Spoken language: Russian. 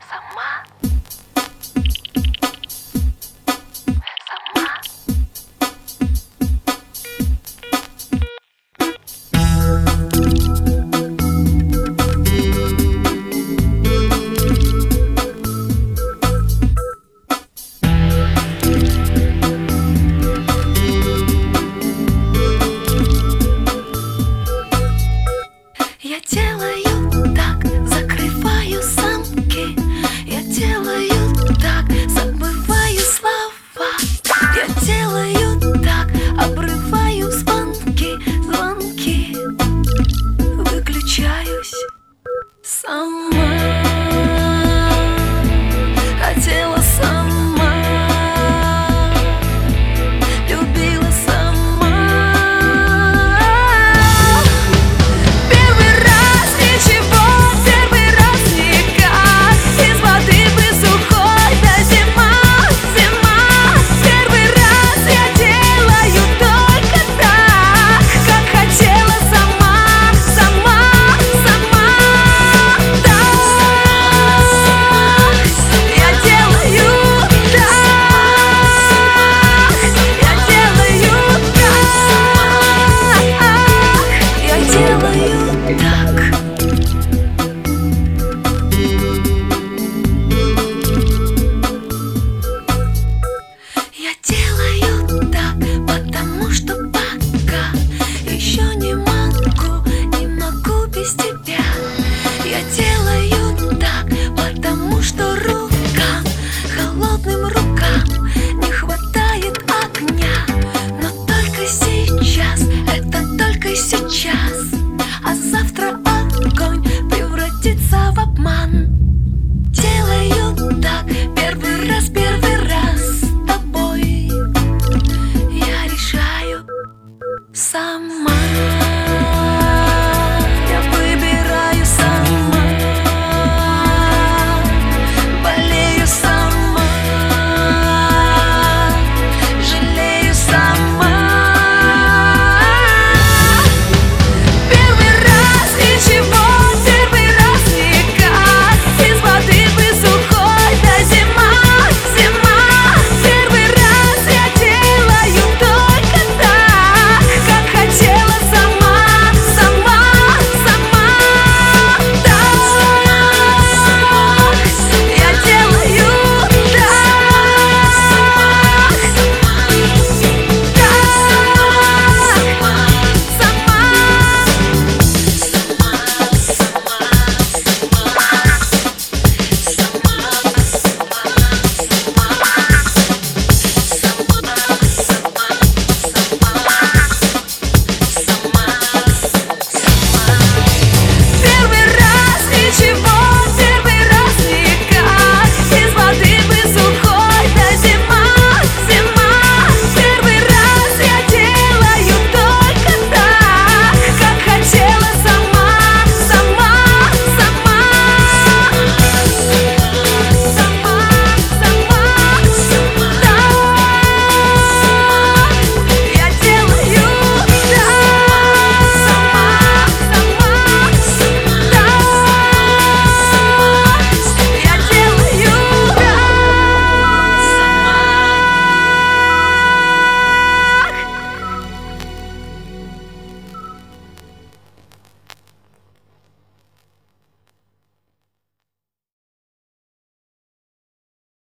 Сама. Я делаю так, закрываю замки. Я делаю так, забываю слова. Я делаю так, обрываю звонки. Выключаюсь сама. Хотела сама, любила сама. Первый раз ничего, первый раз никак. Из воды бы сухой, да зима. Первый раз я делаю только так, как хотела сама. Я делаю так, потому что пока еще не могу без тебя. Я делаю так, потому что холодным рукам не хватает огня. Но только сейчас, это только сейчас. А завтра огонь превратится в обман. Делаю так, первый раз с тобой. Я решаю сама. Я выбираю сама. Болею сама. Жалею сама. Первый раз ничего, первый раз никак. Из воды бы сухой, да зима. Первый раз я делаю только так, как хотела сама. Я делаю Первый